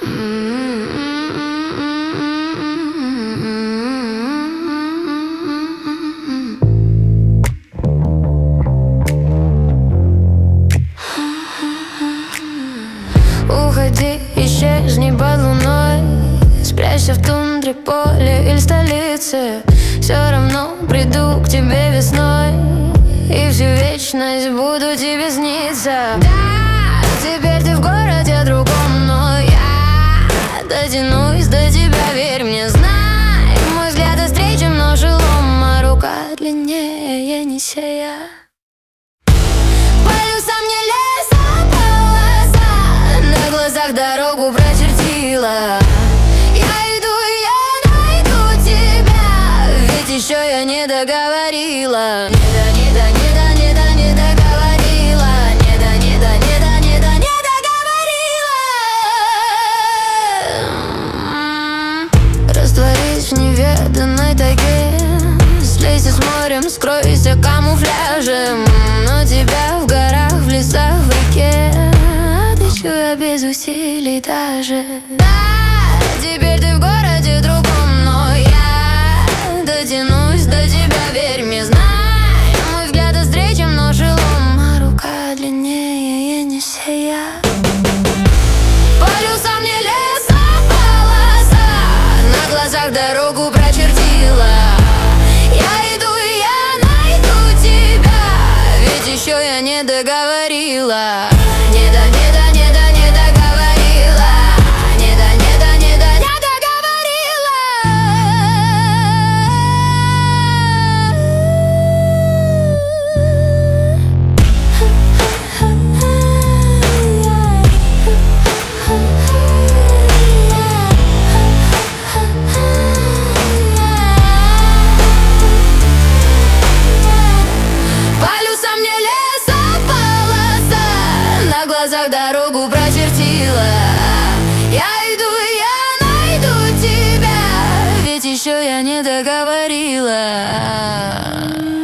Уходи, исчезни под луной, спрячься в тундре, поле или столице. Все равно приду к тебе весной, и всю вечность буду тебе сниться. Да, теперь ты в городе другом, но я дотянусь до тебя, верь мне, знай. Мой взгляд острее, но шелом, а рука длиннее Енисея. Полюса мне лесополоса на глазах дорогу прочертила. Я иду, я найду тебя, ведь еще я не договорила. Не договорила. Растворись в неведанной тайге, слейся с морем, скройся камуфляжем. Но тебя в горах, в лесах, в реке отыщу я без усилий даже. Да, теперь ты в городе другом, но я дотянусь до тебя, верь мне, знай. Мой взгляд острее, чем нож и лом, а рука длиннее Енисея. Полюса мне лесополоса на глазах дорогу прочертила. Я иду, и я найду тебя, ведь еще я не договорила. Не договорила. Дорогу прочертила. Я иду, и я найду тебя, ведь еще я не договорила.